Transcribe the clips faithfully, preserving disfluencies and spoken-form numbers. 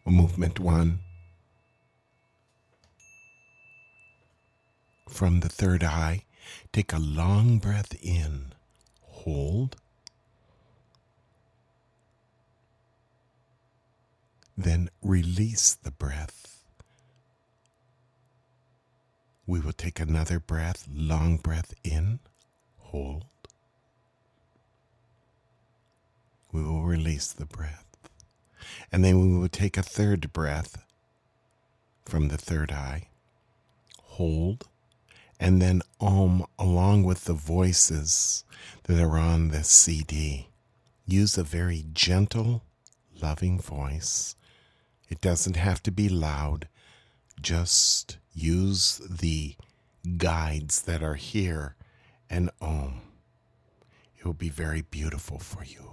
Movement one. From the third eye, take a long breath in. Hold. Then release the breath. We will take another breath, long breath in. Hold. We will release the breath. And then we will take a third breath from the third eye. Hold. And then Om along with the voices that are on this C D. Use a very gentle, loving voice. It doesn't have to be loud. Just use the guides that are here and Om. It will be very beautiful for you.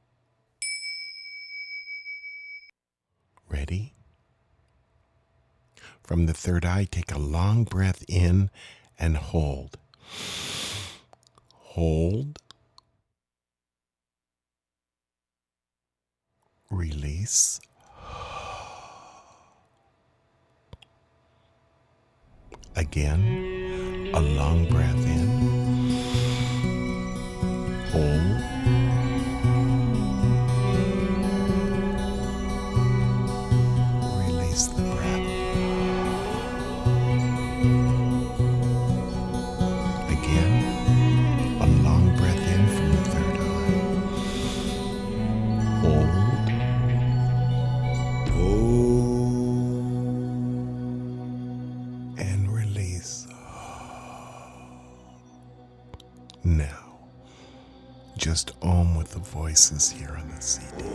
Ready? From the third eye, take a long breath in and hold. Hold. Release. Again, a long breath in. Hold. Release the breath. Again, a long breath in from the third eye. Hold. And release. Now, just Om with the voices here on the C D.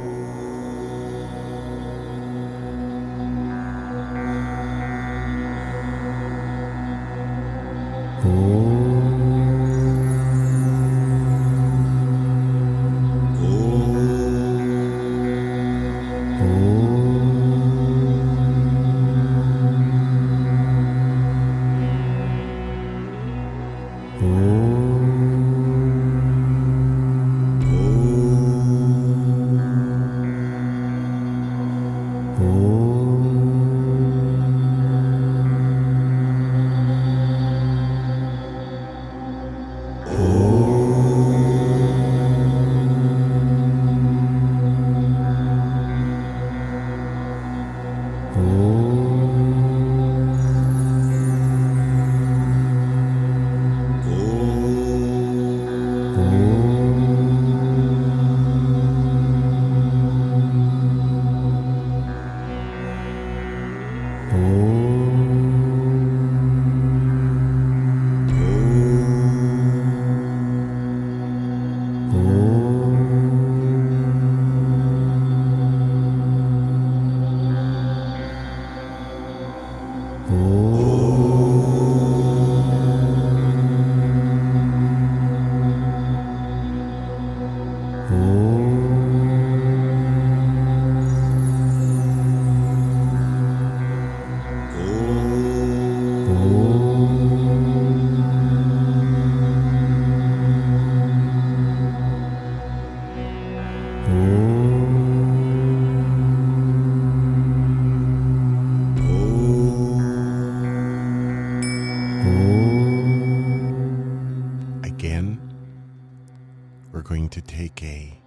We're going to take a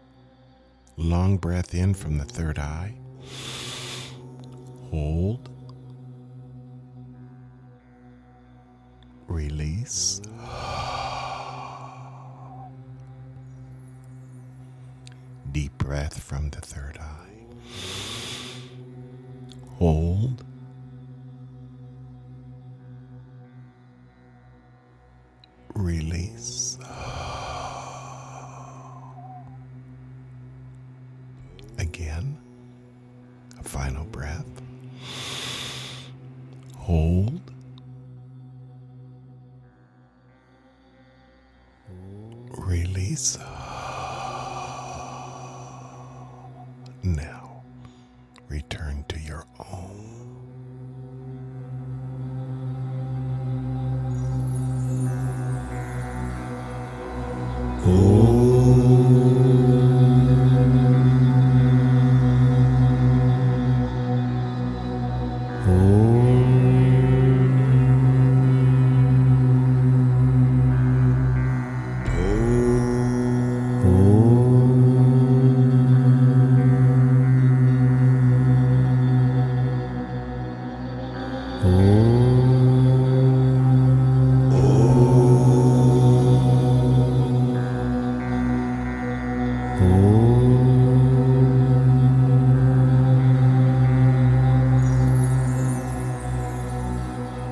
long breath in from the third eye. Hold. Release. Deep breath from the third eye. Hold. Release. Again, a final breath. Hold. Release. Now, return to your own.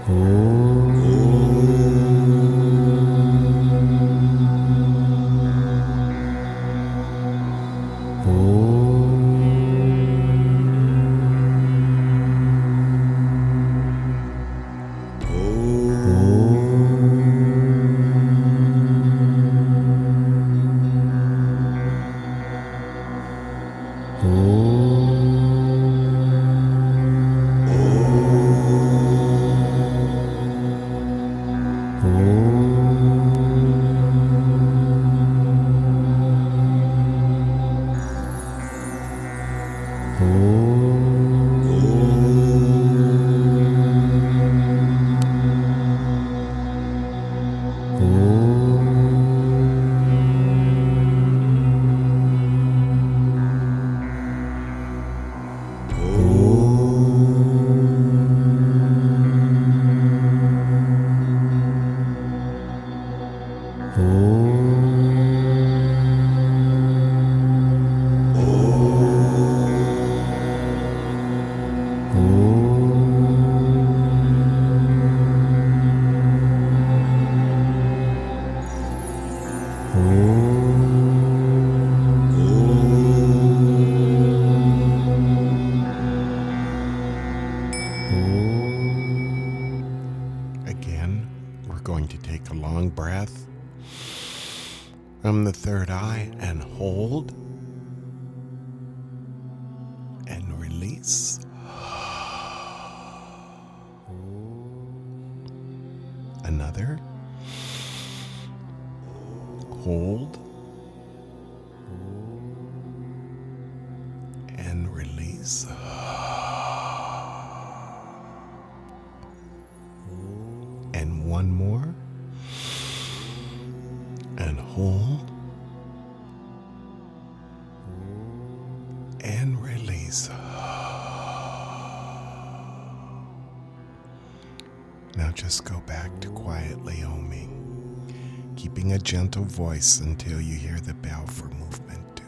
Again, we're going to take a long breath from the third eye and hold and release. Another. Hold and release. And one more. And hold and release. Now just go back to quietly oming, keeping a gentle voice until you hear the bell for movement two.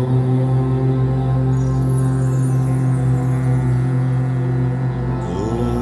Oh.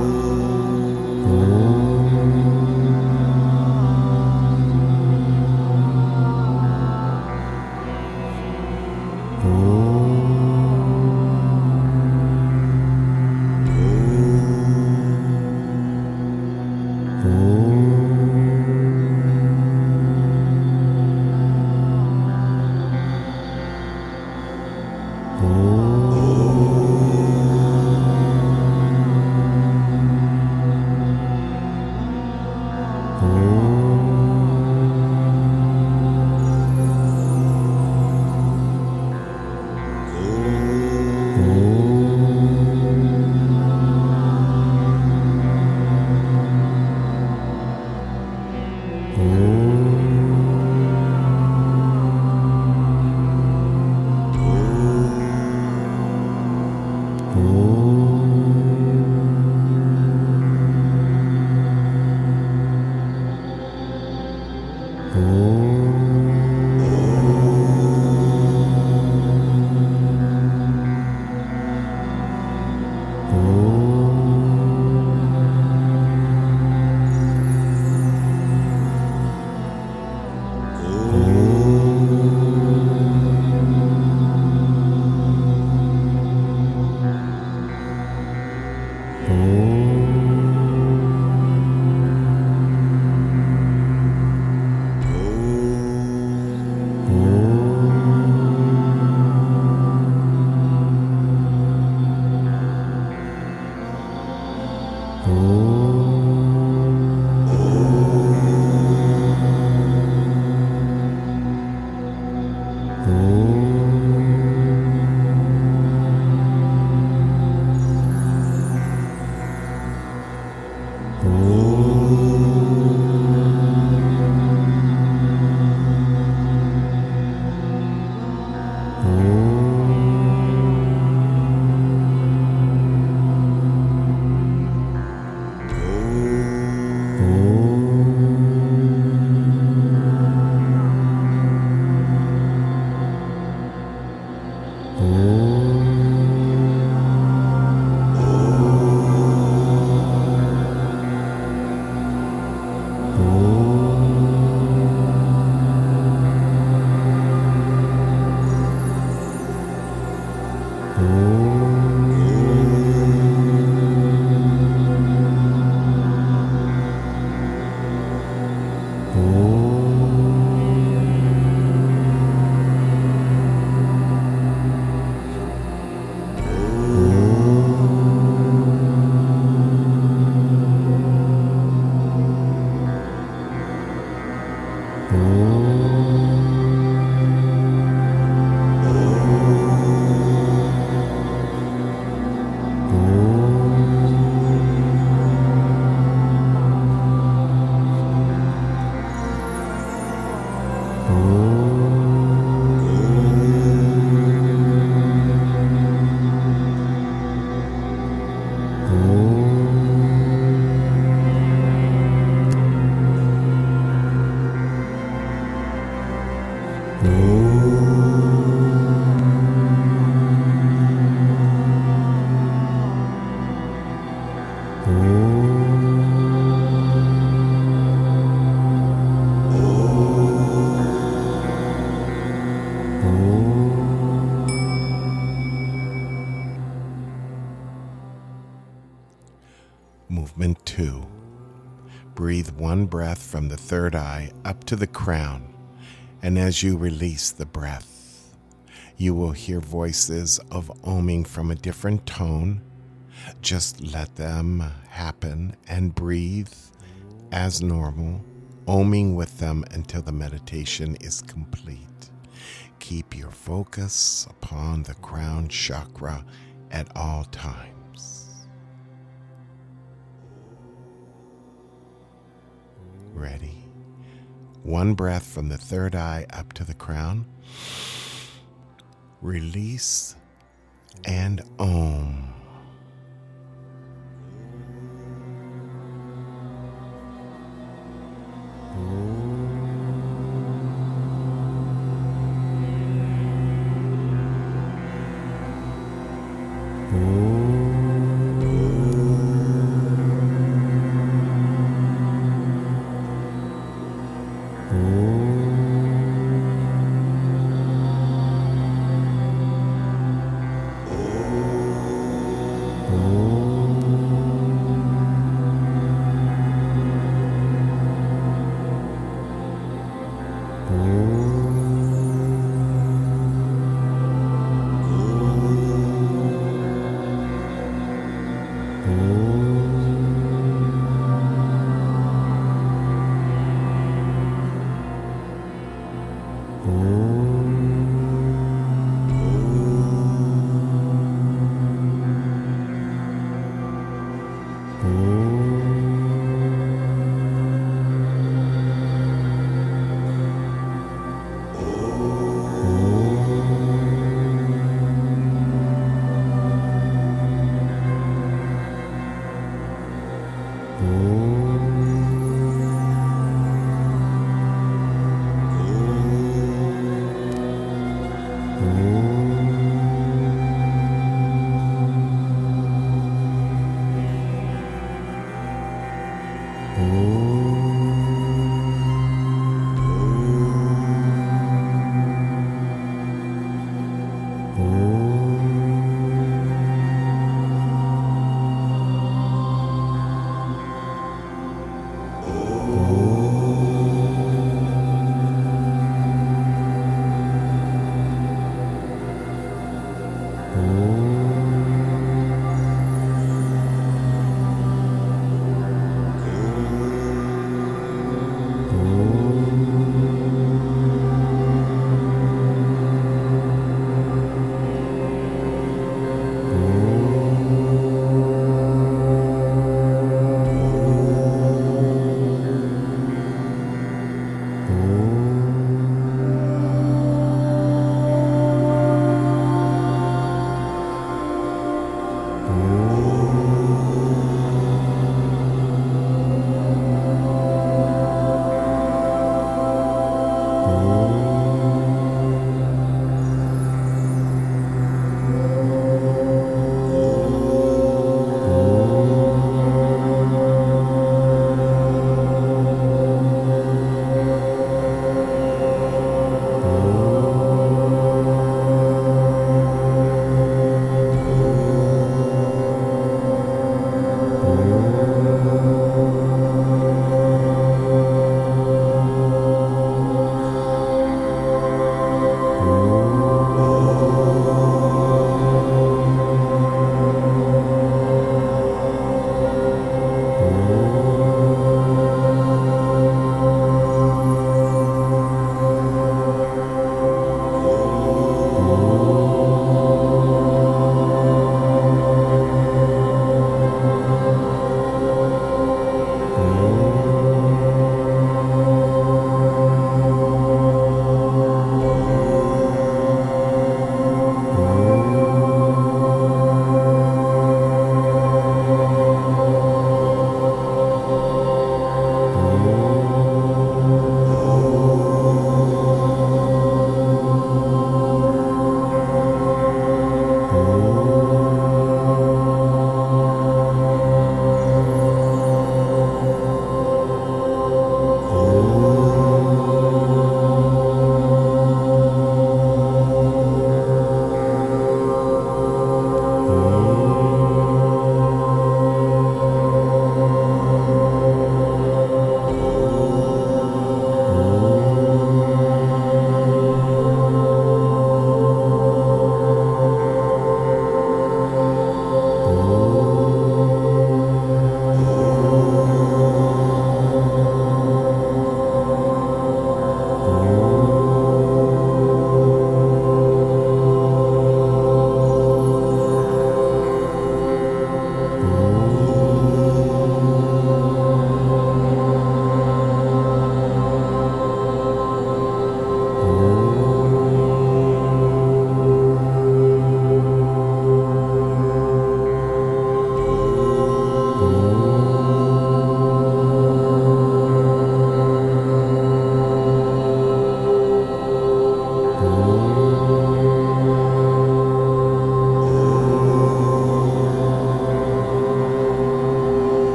Movement two. Breathe one breath from the third eye up to the crown, and as you release the breath, you will hear voices of oming from a different tone. Just let them happen and breathe as normal, oming with them until the meditation is complete. Keep your focus upon the crown chakra at all times. Ready? One breath from the third eye up to the crown. Release and om. Oh.